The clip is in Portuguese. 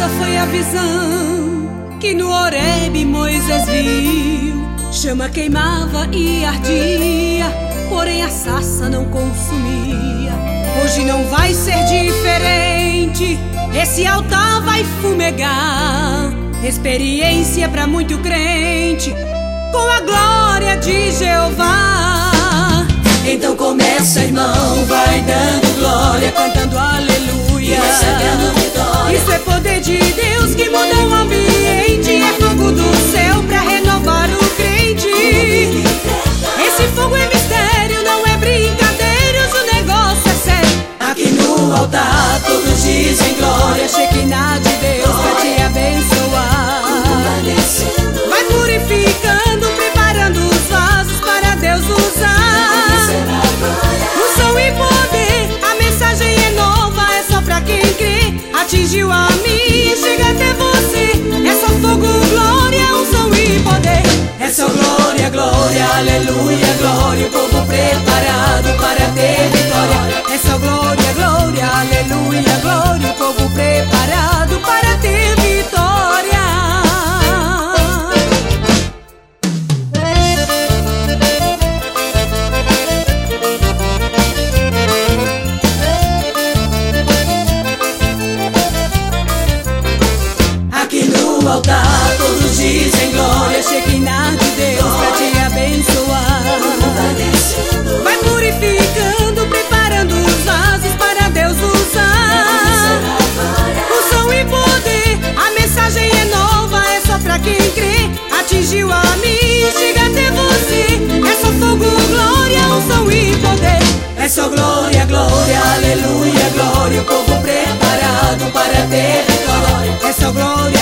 Essa foi a visão que no Horebe Moisés viu. Chama queimava e ardia, porém a sarça não consumia. Hoje não vai ser diferente, esse altar vai fumegar. Experiência pra muito crente, com a glória de Jeová. Então começa, irmão, vai dando glória, cantando aleluia, e recebendo vitória. Isso é poder de Deus que muda o ambiente. É fogo do céu pra renovar o crente. Esse fogo é mistério, não é brincadeira, o negócio é sério. Aqui no altar todos dizem glória, Shekinah de Deus pra te abençoar. Vai purificando, preparando os vasos para Deus usar. Unção e poder, a mensagem é nova, é só pra quem crê. Atingiu a mim, chega até você. É só fogo, glória, unção e poder. É só glória, glória, aleluia, glória. O povo preparado para ter vitória. É só glória, glória, aleluia, glória. O povo preparado para ter vitória. Aqui no altar todos dizem glória, Shekinah de Deus pra te abençoar. Vai purificando, preparando os vasos para Deus usar. Unção e poder, a mensagem é nova, é só pra quem crê. Atingiu a mim, chega até você. É só fogo, glória, unção e poder. é só glória, glória, aleluia, glória. O povo preparado para ter vitória. É só glória,